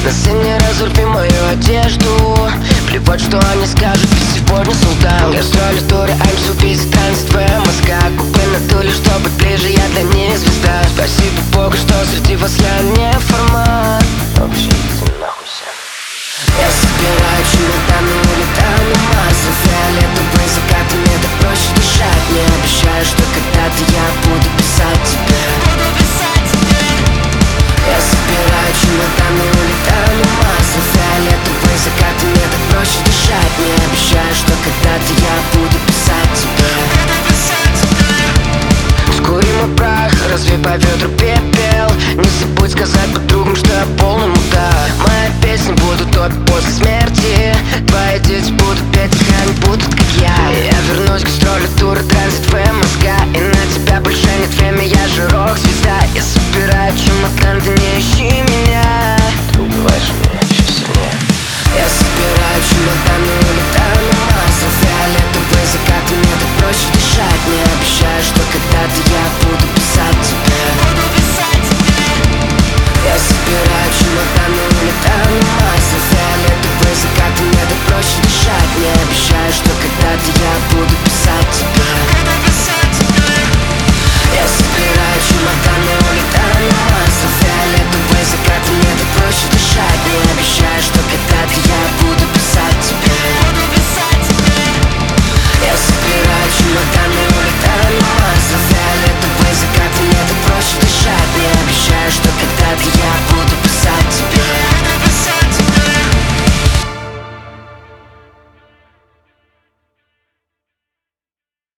На сцене разорви мою одежду. Плевать, что они скажут, ведь сегодня султан. Гастроли, туры, аймс, убийцы, странствия мозга. Купы на туле, чтобы ближе, я для них звезда. Спасибо Богу, что среди вас я не формат. Вообще, иди нахуй все. Я собираю чемоданы, улетаю на Марс. Фиолетовые закаты, мне так проще дышать. Не обещаю, что когда-то я буду писать тебе. Я собираю чемоданы, улетаю на Марс. Фиолетовые закаты, мне так проще дышать. Не обещаю, что когда-то я буду писать тебе. Скурим прах, разве по ветру пепел. Не забудь сказать подругам, что я полный мудак. Мои песни будут топить после смерти. Твои дети будут петь, их они будут как я. Я вернусь к гастроли, туры, транзит, твои мозга. И на тебя больше нет времени, я же рок-звезда. Я собираю чемодан, ты не ищи меня. Ты убиваешь меня еще сильнее. Я собираю чемоданы, улетаю на Марс. Фиолетовые закаты, мне так проще дышать. Не обещаю, что когда-то я буду писать тебе. Я собираю чемоданы, улетаю на Марс. Фиолетовые закаты, мне так проще дышать. Не обещаю, что когда-то я буду